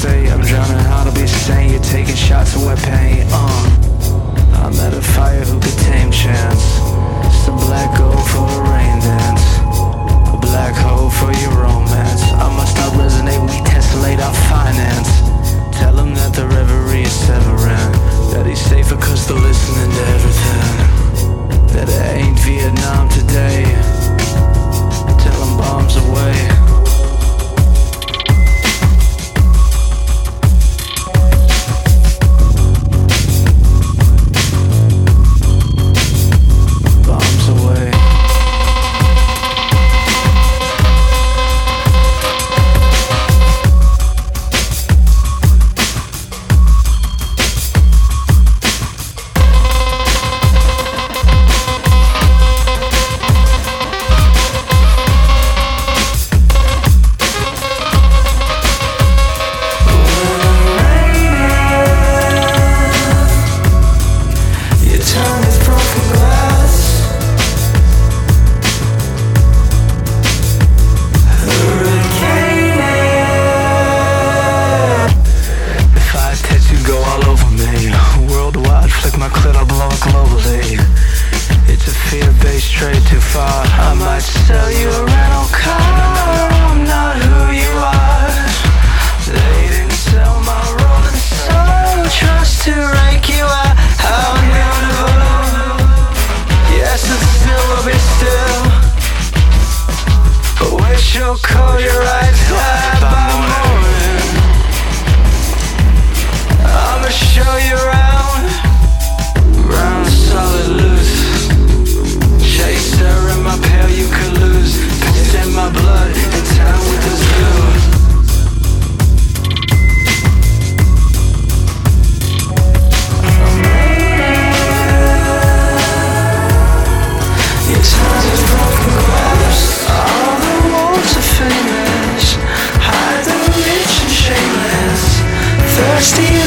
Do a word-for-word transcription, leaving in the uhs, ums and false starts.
say I'm drowning, how to be sane. You're taking shots of wet paint. Uh, I'm at a fire, who could tame chance? It's a black gold for a rain dance, a black hole for your romance. I must not resonate, we tessellate our finance. Tell him that the reverie is severing, that he's safer cause they're listening to everything, that it ain't Vietnam today. Tell him bombs away. Straight too far, I might sell you a rental car. I'm not who you are. They didn't sell my rolling soul. Trust to rank you out. How beautiful. Yes, it's still will be still. But wish you'll call your eyes tired by morning. I'ma show you around. Round solid loose. Chaser in my pail, you could lose. Pissed in my blood, in town with this glue. I'm waiting. Your time is broken glass. All the wolves are famous. Hide the rich and shameless. Thirsty